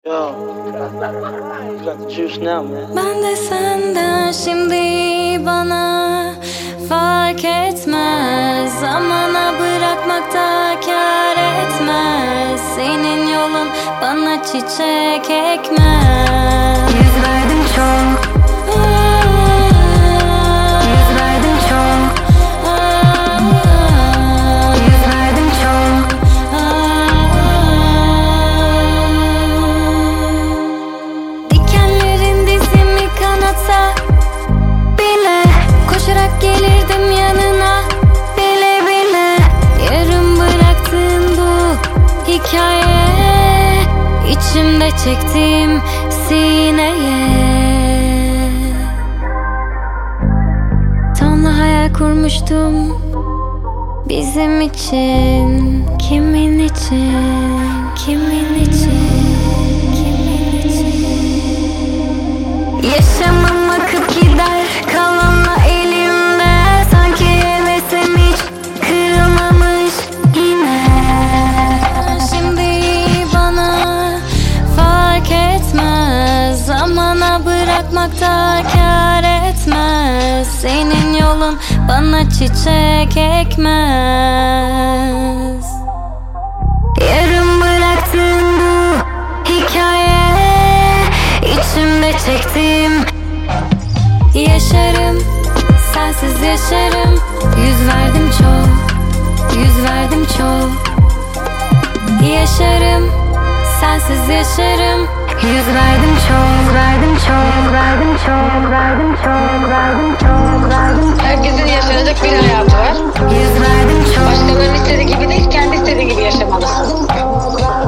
Yo, you got the juice now, man. Ben de senden şimdi bana fark etmez. Zamana bırakmak da kâr etmez. Senin yolun bana çiçek ekmez. Yüz verdim çok. Yüz verdim çok. Yüz verdim çok. Dikenlerin dizimi kanatsa bile koşarak gelirdim yanına, bile bile. Yarım bıraktığın bu hikaye, içimde çektim sineye. Tonla hayal kurmuştum bizim için. Kimin için, kimin için, kimin için? Yaşamam akıp gider kalanla elimde. Sanki hevesim hiç kırılmamış yine. Şimdi bana fark etmez. Zamana bırakmak da kâr etmez. Senin yolun bana çiçek ekmez. Yarım bıraktığım bu hikaye, içimde çektim. Yaşarım, sensiz yaşarım. Yüz verdim çok, yüz verdim çok. Yaşarım, sensiz yaşarım. Yüz verdim çok, verdim çok, verdim çok, verdim çok, verdim çok, verdim çok. Herkesin yaşanacak bir hayatı var. Yüz verdim çok. Başkalarının istediği gibi değil, kendi istediği gibi yaşamalısın.